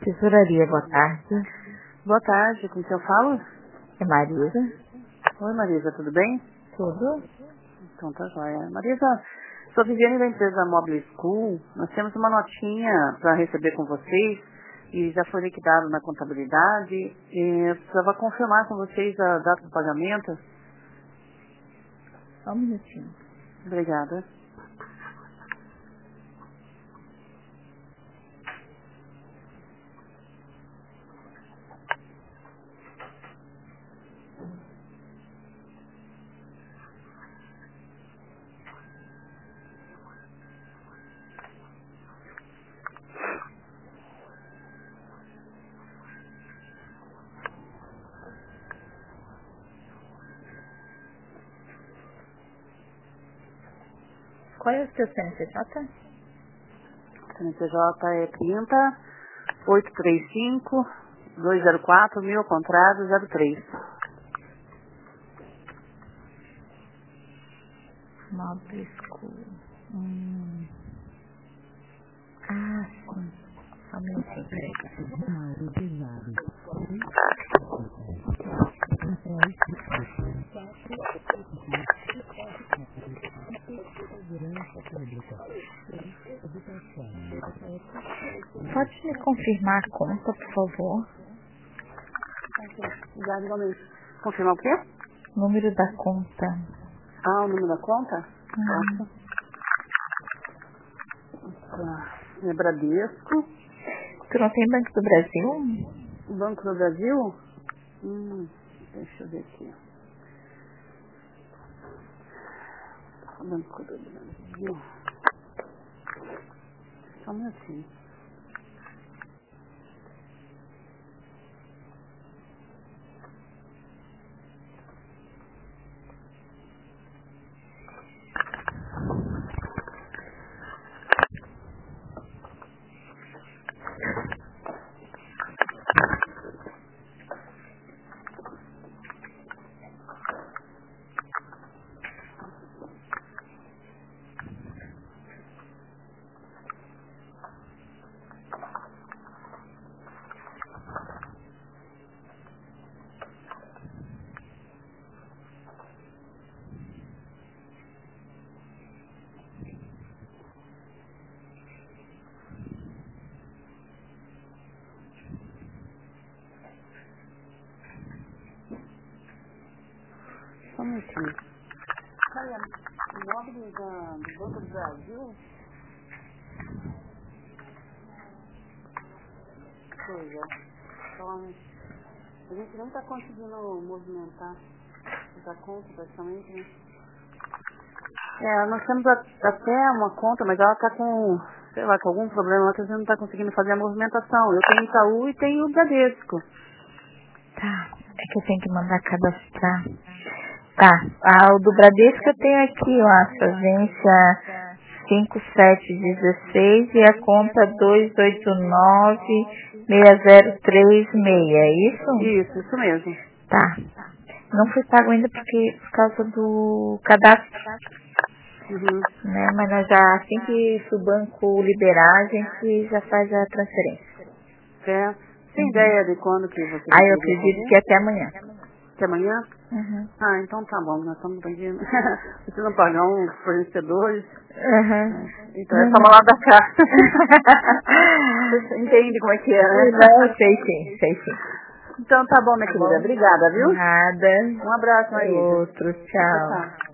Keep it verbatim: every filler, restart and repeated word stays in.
Tesouraria, boa tarde. Boa tarde, com quem eu falo? É Marisa. Oi, Marisa, tudo bem? Tudo? Então tá joia. Marisa, sou Viviane da empresa Mobile School. Nós temos uma notinha para receber com vocês e já foi liquidado na contabilidade. E eu precisava confirmar com vocês a data do pagamento. Só um minutinho. Obrigada. Qual é o seu C N C J? C N C J é trinta, oitocentos e trinta e cinco, duzentos e quatro, mil contrato zero três. Mobile School. Hum. Ah, sim. Só um minutinho, peraí. Pode me confirmar a conta, por favor? Já, igualmente. Confirmar o quê? Número da conta. Ah, o número da conta? Hum. Ah, é Bradesco. Tu não tem Banco do Brasil? Banco do Brasil? Hum, deixa eu ver aqui. Banco do Brasil. Só um minutinho. Só um minutinho. Olha, imóveis da, do Banco do Brasil? Pois é. Então, a gente não está conseguindo movimentar essa conta praticamente, né? É, nós temos a, até uma conta, mas ela está com, sei lá, com algum problema, a gente não está conseguindo fazer a movimentação. Eu tenho Itaú e tenho o Bradesco. Tá, é que eu tenho que mandar cadastrar. Tá, ah, o do Bradesco eu tenho aqui, ó, a agência cinco sete um seis e a conta dois oito nove seis zero três seis, é isso? Isso, isso mesmo. Tá. Não foi pago ainda porque por causa do cadastro. Uhum. Né? Mas nós já, assim que o banco liberar, a gente já faz a transferência. É. Tem Uhum. ideia de quando que você Ah, eu poderia acredito fazer? que até amanhã. Até amanhã? Uhum. Ah, então tá bom, nós estamos pedindo. Precisam pagar uns fornecedores. Uhum. Então é só uma lá da cá. Você entende como é que é, né? Não, sei sim, sei sim. Então tá bom, minha Tá querida. bom? Obrigada, viu? Nada. Um abraço, Marisa. Outro, Tchau, tchau. tchau.